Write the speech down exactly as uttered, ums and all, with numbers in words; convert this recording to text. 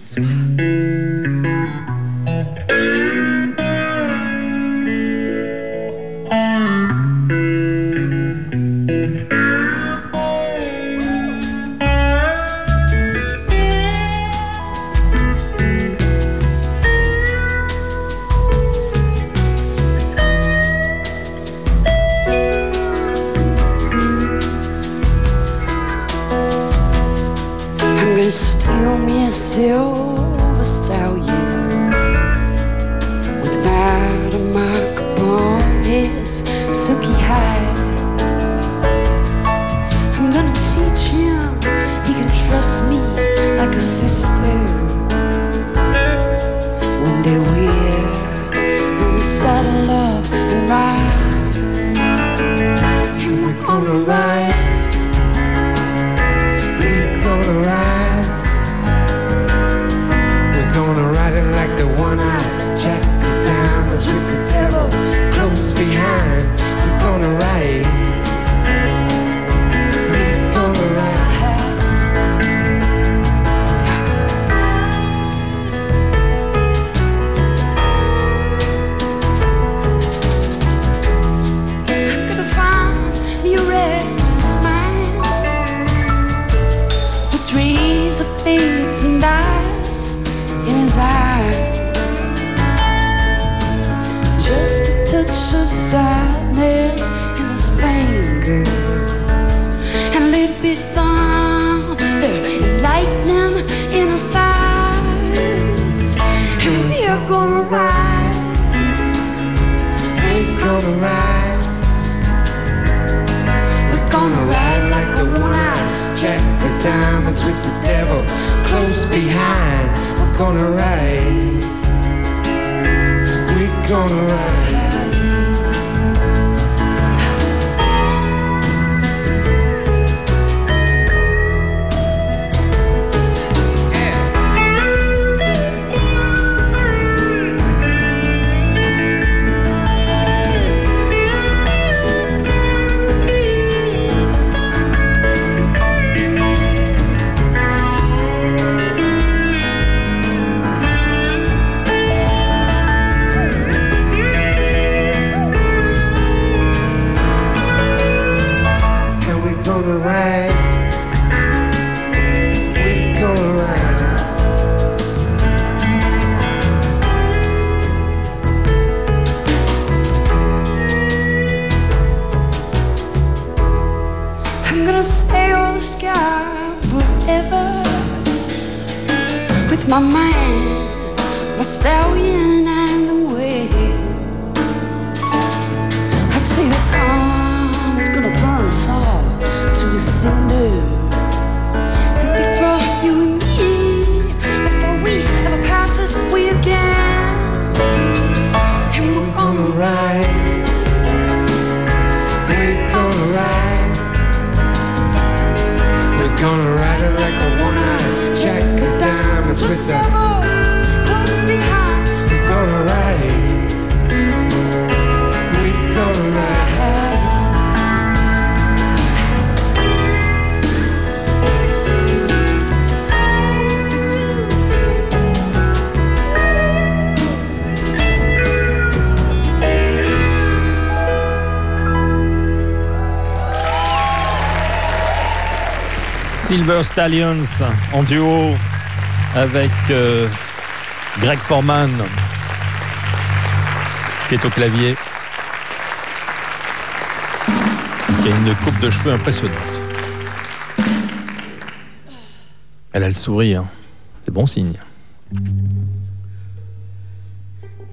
Silver stallion with not a mark upon his silky hide. I'm gonna teach him he can trust me like a sister. One day we're gonna saddle up and ride, and we're gonna ride. We're gonna ride. Gonna ride it like the one-eyed Jack of Diamonds with the devil close behind. We're gonna ride. We're gonna ride. I'm gonna find me a restless mind with razor blades and eyes in his eyes, just a touch of sadness in his fingers, and a little bit of thunder and lightning in his thighs. And we're gonna ride, we're gonna ride, we're gonna ride like the one-eyed Jack of Diamonds with the devil close behind. We're gonna ride, we're gonna ride. My man, my stallion and the wind. I tell you the sun is gonna burn us all to a cinder. And before you and me, before we ever pass this way again, and we're gonna ride, we're gonna ride, we're gonna ride it like a one-eyed Jack of Diamonds with the devil close behind. We're gonna ride, we're gonna ride. Silver Stallions en duo avec euh, Greg Foreman qui est au clavier, qui a une coupe de cheveux impressionnante. Elle a le sourire, c'est bon signe.